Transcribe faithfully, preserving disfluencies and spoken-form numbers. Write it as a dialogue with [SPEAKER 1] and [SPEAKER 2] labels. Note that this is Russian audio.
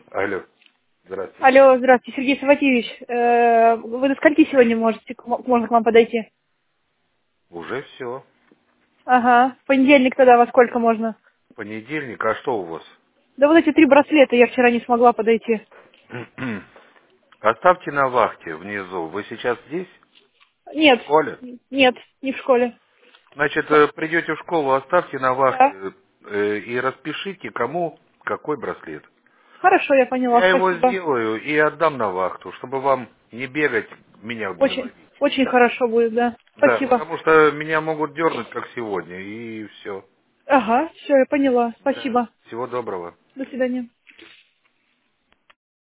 [SPEAKER 1] Алло, здравствуйте.
[SPEAKER 2] Алло, здравствуйте, Сергей Саватьевич. Э, Вы до скольки сегодня можете, к м- можно к вам подойти?
[SPEAKER 1] Уже все.
[SPEAKER 2] Ага. В понедельник тогда во сколько можно?
[SPEAKER 1] Понедельник, а что у вас?
[SPEAKER 2] Да вот эти три браслета я вчера не смогла подойти.
[SPEAKER 1] Оставьте на вахте внизу. Вы сейчас здесь, в
[SPEAKER 2] Нет,
[SPEAKER 1] школе?
[SPEAKER 2] нет, не в школе.
[SPEAKER 1] Значит, э, придете в школу, оставьте на вахте
[SPEAKER 2] Да.
[SPEAKER 1] э, и распишите, кому какой браслет.
[SPEAKER 2] Хорошо, я поняла,
[SPEAKER 1] Я его
[SPEAKER 2] спасибо.
[SPEAKER 1] сделаю и отдам на вахту, чтобы вам не бегать, меня не
[SPEAKER 2] Очень,
[SPEAKER 1] ловить.
[SPEAKER 2] очень хорошо будет, да.
[SPEAKER 1] Да,
[SPEAKER 2] Спасибо.
[SPEAKER 1] потому что меня могут дернуть, как сегодня, и все.
[SPEAKER 2] Ага, все, я поняла.
[SPEAKER 1] Да.
[SPEAKER 2] Спасибо.
[SPEAKER 1] Всего доброго.
[SPEAKER 2] До свидания.